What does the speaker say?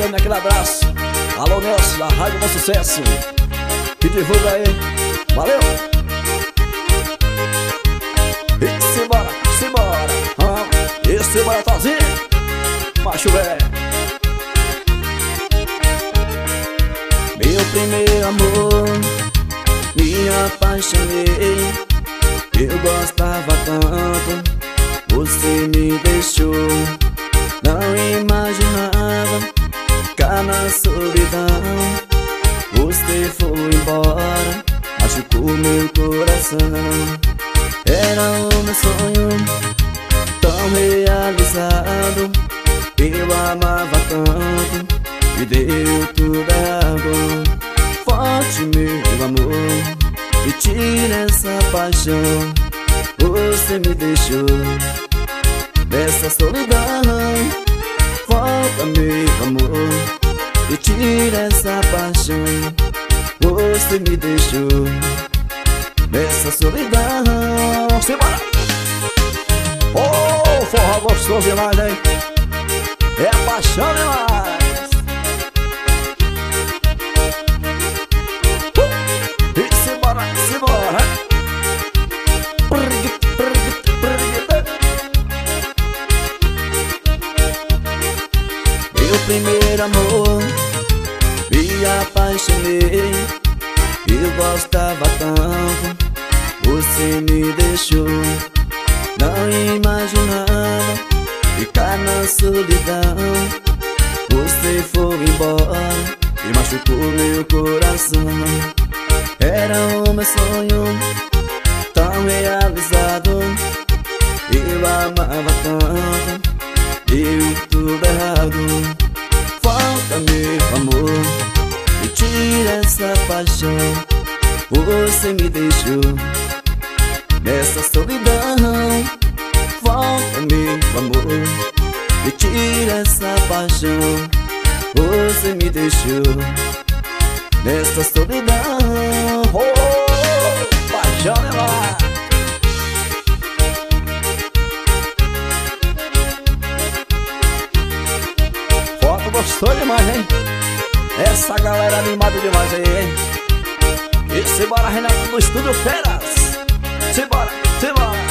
FM, aquele abraço. Alô, Nelson, da Rádio Bom Sucesso. Que divulga aí. Valeu. E simbora. E simbora, Tozinho. Macho velho. Meu primeiro amor, me apaixonei. Eu gostava tanto, você me deixou. Não imaginava ficar na solidão. Você foi embora, machucou meu coração. Era o meu sonho, tão realizado. Eu amava tanto, e deu tudo errado. Volte, meu amor, e tira essa paixão. Você me deixou nessa solidão. Volta, meu amor, e tira essa paixão. Você me deixou nessa solidão. Simbora! Oh, forró gostoso demais, hein? É paixão demais. E simbora. Meu primeiro amor, me apaixonei. Eu gostava tanto, você me deixou. Não imaginava ficar na solidão. Você foi embora e machucou meu coração. Era o meu sonho, tão realizado. Eu amava tanto, deu tudo errado. Volta, meu amor, e tira essa paixão. Você me deixou nessa solidão. Volta, meu amor, e tira essa paixão. Você me deixou nessa solidão. Oh, paixão demais. Foto gostou demais, hein? Essa galera animada demais aí, hein? E simbora, Renato, do Estúdio Feras. Simbora.